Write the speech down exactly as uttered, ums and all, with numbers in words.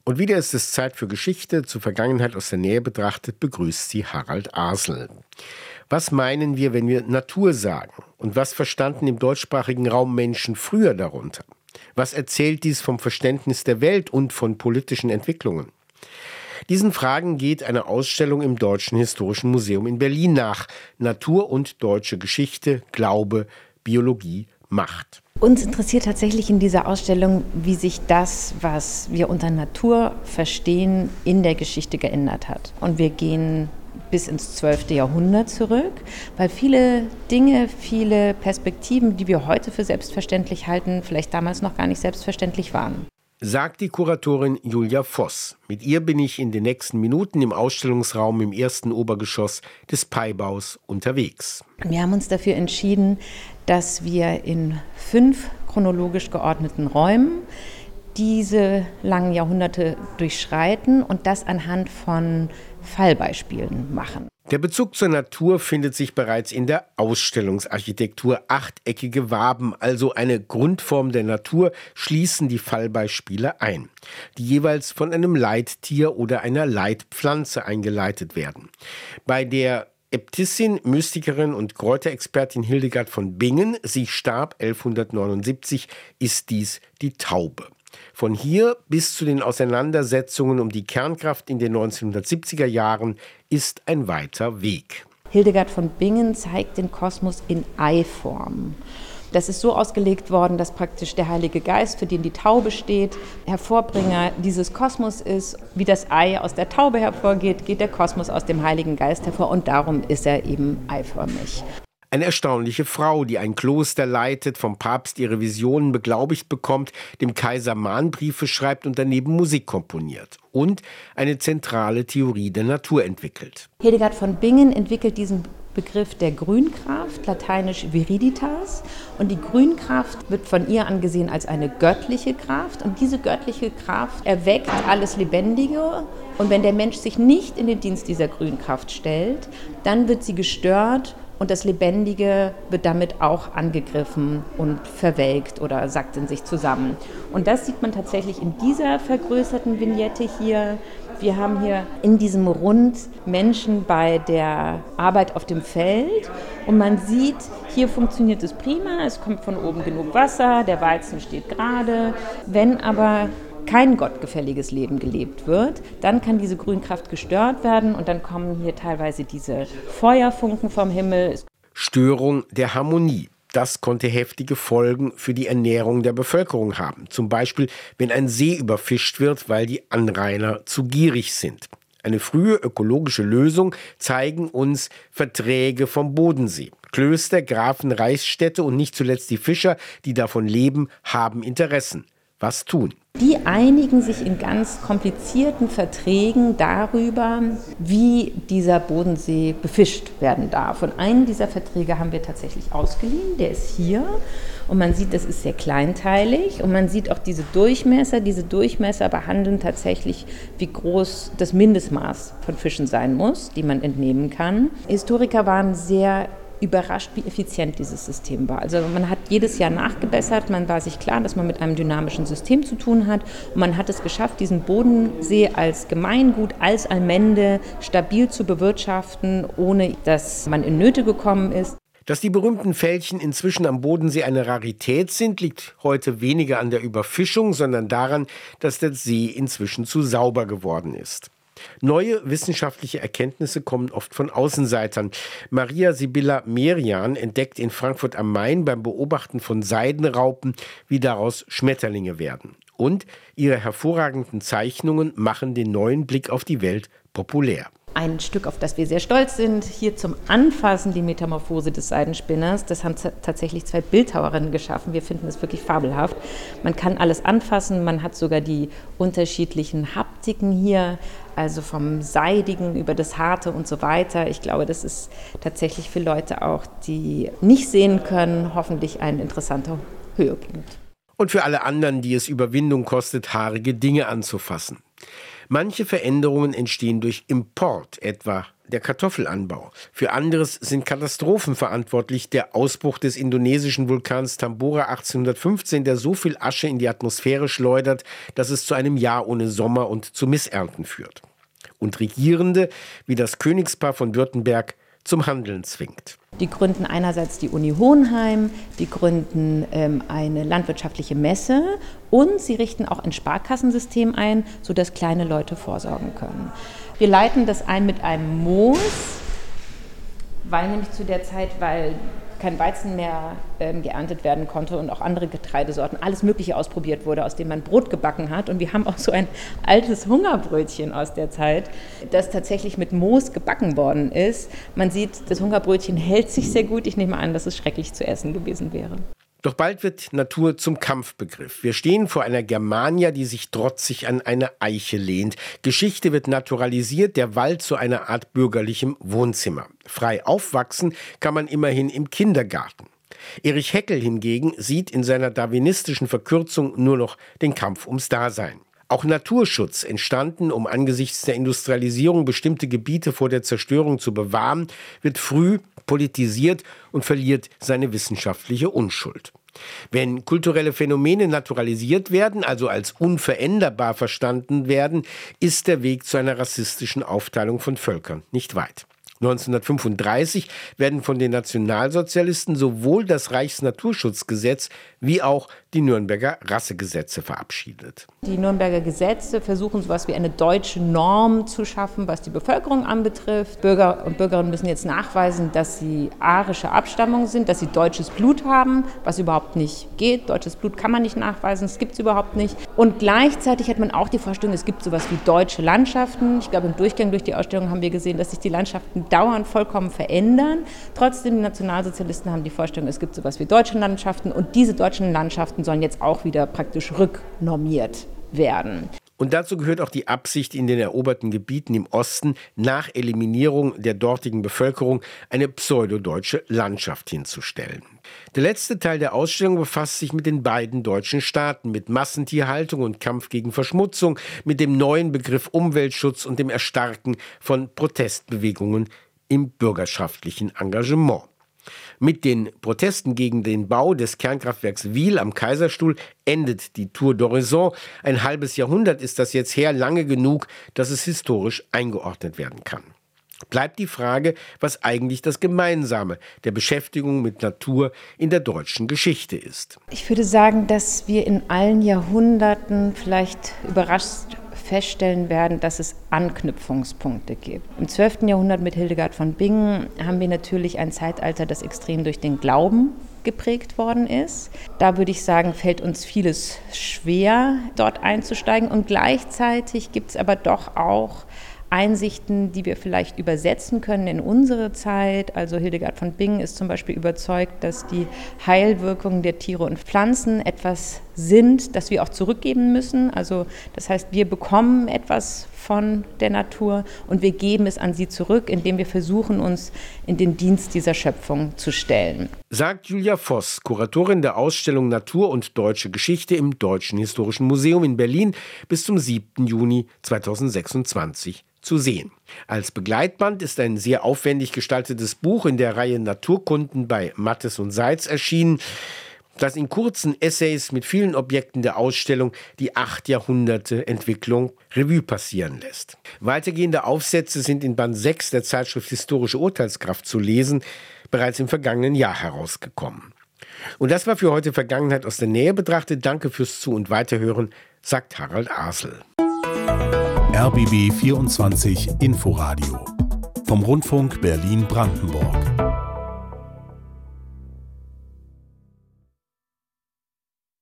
Und wieder ist es Zeit für Geschichte, zur Vergangenheit aus der Nähe betrachtet, begrüßt sie Harald Asel. Was meinen wir, wenn wir Natur sagen? Und was verstanden im deutschsprachigen Raum Menschen früher darunter? Was erzählt dies vom Verständnis der Welt und von politischen Entwicklungen? Diesen Fragen geht eine Ausstellung im Deutschen Historischen Museum in Berlin nach. Natur und deutsche Geschichte, Glaube, Biologie, Macht. Uns interessiert tatsächlich in dieser Ausstellung, wie sich das, was wir unter Natur verstehen, in der Geschichte geändert hat. Und wir gehen bis ins zwölfte Jahrhundert zurück, weil viele Dinge, viele Perspektiven, die wir heute für selbstverständlich halten, vielleicht damals noch gar nicht selbstverständlich waren. Sagt die Kuratorin Julia Voss. Mit ihr bin ich in den nächsten Minuten im Ausstellungsraum im ersten Obergeschoss des Peibaus unterwegs. Wir haben uns dafür entschieden, dass wir in fünf chronologisch geordneten Räumen diese langen Jahrhunderte durchschreiten und das anhand von Fallbeispielen machen. Der Bezug zur Natur findet sich bereits in der Ausstellungsarchitektur. Achteckige Waben, also eine Grundform der Natur, schließen die Fallbeispiele ein, die jeweils von einem Leittier oder einer Leitpflanze eingeleitet werden. Bei der Äbtissin, Mystikerin und Kräuterexpertin Hildegard von Bingen, sie starb elfhundertneunundsiebzig, ist dies die Taube. Von hier bis zu den Auseinandersetzungen um die Kernkraft in den neunzehnhundertsiebziger Jahren ist ein weiter Weg. Hildegard von Bingen zeigt den Kosmos in Eiform. Das ist so ausgelegt worden, dass praktisch der Heilige Geist, für den die Taube steht, Hervorbringer dieses Kosmos ist. Wie das Ei aus der Taube hervorgeht, geht der Kosmos aus dem Heiligen Geist hervor und darum ist er eben eiförmig. Eine erstaunliche Frau, die ein Kloster leitet, vom Papst ihre Visionen beglaubigt bekommt, dem Kaiser Mahnbriefe schreibt und daneben Musik komponiert und eine zentrale Theorie der Natur entwickelt. Hildegard von Bingen entwickelt diesen Begriff der Grünkraft, lateinisch viriditas. Und die Grünkraft wird von ihr angesehen als eine göttliche Kraft. Und diese göttliche Kraft erweckt alles Lebendige. Und wenn der Mensch sich nicht in den Dienst dieser Grünkraft stellt, dann wird sie gestört. Und das Lebendige wird damit auch angegriffen und verwelkt oder sackt in sich zusammen. Und das sieht man tatsächlich in dieser vergrößerten Vignette hier. Wir haben hier in diesem Rund Menschen bei der Arbeit auf dem Feld. Und man sieht, hier funktioniert es prima, es kommt von oben genug Wasser, der Weizen steht gerade. Wenn aber kein gottgefälliges Leben gelebt wird, dann kann diese Grünkraft gestört werden und dann kommen hier teilweise diese Feuerfunken vom Himmel. Störung der Harmonie. Das konnte heftige Folgen für die Ernährung der Bevölkerung haben. Zum Beispiel, wenn ein See überfischt wird, weil die Anrainer zu gierig sind. Eine frühe ökologische Lösung zeigen uns Verträge vom Bodensee. Klöster, Grafen, Reichsstädte und nicht zuletzt die Fischer, die davon leben, haben Interessen. Was tun? Die einigen sich in ganz komplizierten Verträgen darüber, wie dieser Bodensee befischt werden darf. Und einen dieser Verträge haben wir tatsächlich ausgeliehen, der ist hier. Und man sieht, das ist sehr kleinteilig. Und man sieht auch diese Durchmesser. Diese Durchmesser behandeln tatsächlich, wie groß das Mindestmaß von Fischen sein muss, die man entnehmen kann. Historiker waren sehr überrascht, wie effizient dieses System war. Also man hat jedes Jahr nachgebessert, man war sich klar, dass man mit einem dynamischen System zu tun hat und man hat es geschafft, diesen Bodensee als Gemeingut, als Allmende stabil zu bewirtschaften, ohne dass man in Nöte gekommen ist. Dass die berühmten Felchen inzwischen am Bodensee eine Rarität sind, liegt heute weniger an der Überfischung, sondern daran, dass der See inzwischen zu sauber geworden ist. Neue wissenschaftliche Erkenntnisse kommen oft von Außenseitern. Maria Sibylla Merian entdeckt in Frankfurt am Main beim Beobachten von Seidenraupen, wie daraus Schmetterlinge werden. Und ihre hervorragenden Zeichnungen machen den neuen Blick auf die Welt populär. Ein Stück, auf das wir sehr stolz sind, hier zum Anfassen die Metamorphose des Seidenspinners. Das haben z- tatsächlich zwei Bildhauerinnen geschaffen. Wir finden es wirklich fabelhaft. Man kann alles anfassen, man hat sogar die unterschiedlichen Haptiken hier, also vom Seidigen über das Harte und so weiter. Ich glaube, das ist tatsächlich für Leute auch, die nicht sehen können, hoffentlich ein interessanter Höhepunkt. Und für alle anderen, die es Überwindung kostet, haarige Dinge anzufassen. Manche Veränderungen entstehen durch Import, etwa der Kartoffelanbau. Für anderes sind Katastrophen verantwortlich. Der Ausbruch des indonesischen Vulkans Tambora achtzehnhundertfünfzehn, der so viel Asche in die Atmosphäre schleudert, dass es zu einem Jahr ohne Sommer und zu Missernten führt. Und Regierende, wie das Königspaar von Württemberg, zum Handeln zwingt. Die gründen einerseits die Uni Hohenheim, die gründen ähm, eine landwirtschaftliche Messe und sie richten auch ein Sparkassensystem ein, sodass kleine Leute vorsorgen können. Wir leiten das ein mit einem Moos, weil nämlich zu der Zeit, weil kein Weizen mehr ähm, geerntet werden konnte und auch andere Getreidesorten, alles Mögliche ausprobiert wurde, aus dem man Brot gebacken hat. Und wir haben auch so ein altes Hungerbrötchen aus der Zeit, das tatsächlich mit Moos gebacken worden ist. Man sieht, das Hungerbrötchen hält sich sehr gut. Ich nehme an, dass es schrecklich zu essen gewesen wäre. Doch bald wird Natur zum Kampfbegriff. Wir stehen vor einer Germania, die sich trotzig an eine Eiche lehnt. Geschichte wird naturalisiert, der Wald zu einer Art bürgerlichem Wohnzimmer. Frei aufwachsen kann man immerhin im Kindergarten. Erich Heckel hingegen sieht in seiner darwinistischen Verkürzung nur noch den Kampf ums Dasein. Auch Naturschutz, entstanden, um angesichts der Industrialisierung bestimmte Gebiete vor der Zerstörung zu bewahren, wird früh politisiert und verliert seine wissenschaftliche Unschuld. Wenn kulturelle Phänomene naturalisiert werden, also als unveränderbar verstanden werden, ist der Weg zu einer rassistischen Aufteilung von Völkern nicht weit. neunzehnhundertfünfunddreißig werden von den Nationalsozialisten sowohl das Reichsnaturschutzgesetz wie auch die Nürnberger Rassegesetze verabschiedet. Die Nürnberger Gesetze versuchen, so etwas wie eine deutsche Norm zu schaffen, was die Bevölkerung anbetrifft. Bürger und Bürgerinnen müssen jetzt nachweisen, dass sie arische Abstammung sind, dass sie deutsches Blut haben, was überhaupt nicht geht. Deutsches Blut kann man nicht nachweisen, das gibt es überhaupt nicht. Und gleichzeitig hat man auch die Vorstellung, es gibt so etwas wie deutsche Landschaften. Ich glaube, im Durchgang durch die Ausstellung haben wir gesehen, dass sich die Landschaften dauernd vollkommen verändern. Trotzdem, die Nationalsozialisten haben die Vorstellung, es gibt so etwas wie deutsche Landschaften und diese deutschen Landschaften sollen jetzt auch wieder praktisch rücknormiert werden. Und dazu gehört auch die Absicht, in den eroberten Gebieten im Osten nach Eliminierung der dortigen Bevölkerung eine pseudodeutsche Landschaft hinzustellen. Der letzte Teil der Ausstellung befasst sich mit den beiden deutschen Staaten, mit Massentierhaltung und Kampf gegen Verschmutzung, mit dem neuen Begriff Umweltschutz und dem Erstarken von Protestbewegungen im bürgerschaftlichen Engagement. Mit den Protesten gegen den Bau des Kernkraftwerks Wiel am Kaiserstuhl endet die Tour d'Horizon. Ein halbes Jahrhundert ist das jetzt her, lange genug, dass es historisch eingeordnet werden kann. Bleibt die Frage, was eigentlich das Gemeinsame der Beschäftigung mit Natur in der deutschen Geschichte ist. Ich würde sagen, dass wir in allen Jahrhunderten vielleicht überrascht feststellen werden, dass es Anknüpfungspunkte gibt. Im zwölften Jahrhundert mit Hildegard von Bingen haben wir natürlich ein Zeitalter, das extrem durch den Glauben geprägt worden ist. Da würde ich sagen, fällt uns vieles schwer, dort einzusteigen. Und gleichzeitig gibt es aber doch auch Einsichten, die wir vielleicht übersetzen können in unsere Zeit. Also Hildegard von Bingen ist zum Beispiel überzeugt, dass die Heilwirkungen der Tiere und Pflanzen etwas sind, das wir auch zurückgeben müssen. Also das heißt, wir bekommen etwas von der Natur und wir geben es an sie zurück, indem wir versuchen, uns in den Dienst dieser Schöpfung zu stellen. Sagt Julia Voss, Kuratorin der Ausstellung Natur und Deutsche Geschichte im Deutschen Historischen Museum in Berlin bis zum siebten Juni zweitausendsechsundzwanzig zu sehen. Als Begleitband ist ein sehr aufwendig gestaltetes Buch in der Reihe Naturkunden bei Mattes und Seitz erschienen, das in kurzen Essays mit vielen Objekten der Ausstellung die acht Jahrhunderte Entwicklung Revue passieren lässt. Weitergehende Aufsätze sind in Band sechs der Zeitschrift Historische Urteilskraft zu lesen, bereits im vergangenen Jahr herausgekommen. Und das war für heute Vergangenheit aus der Nähe betrachtet. Danke fürs Zu- und Weiterhören, sagt Harald Asel. R B B vierundzwanzig Inforadio vom Rundfunk Berlin-Brandenburg.